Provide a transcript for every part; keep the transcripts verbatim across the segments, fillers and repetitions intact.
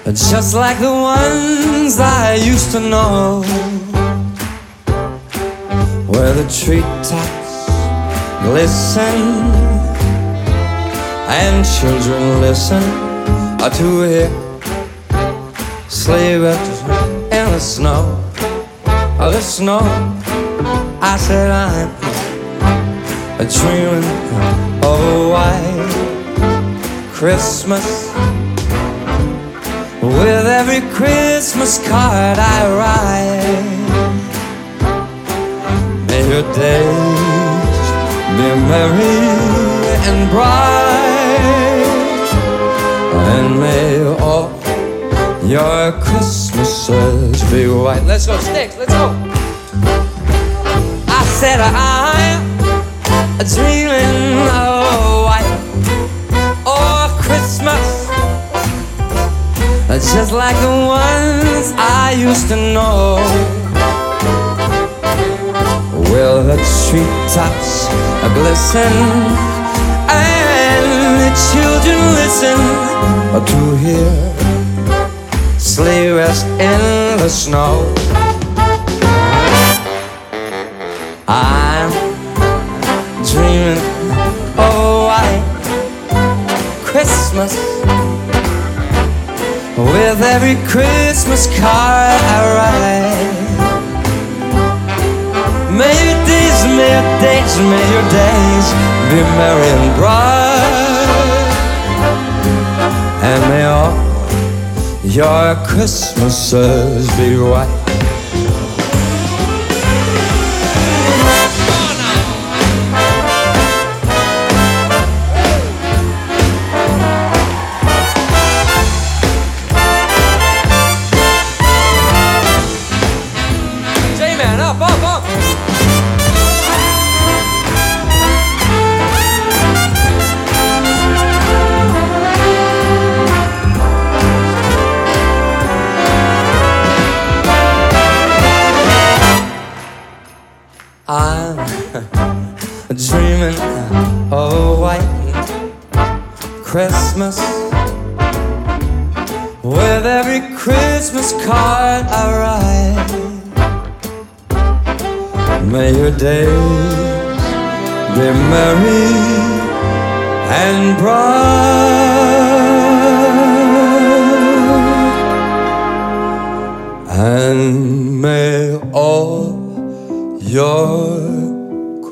just like the ones I used to know, where the treetops glisten and children listen to hear sleigh bells in the snow. Oh, the snow. I said I'm dreaming of a white Christmas, with every Christmas card I write. May your days be merry and bright, and may all your Christmases be white. Let's go, Sticks, let's go. I said I'm dreaming of a white oh Christmas, just like the ones I used to know, where the treetops glisten and the children listen to hear sleigh rest in the snow. I'm dreaming of a white Christmas, with every Christmas card I write. May your days, may your days, may your days be merry and bright, and may all your Christmases be white. I'm dreaming of a white Christmas, with every Christmas card I write. May your days be merry and bright, and may all your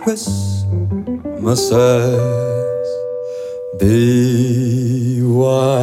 Christmases be white.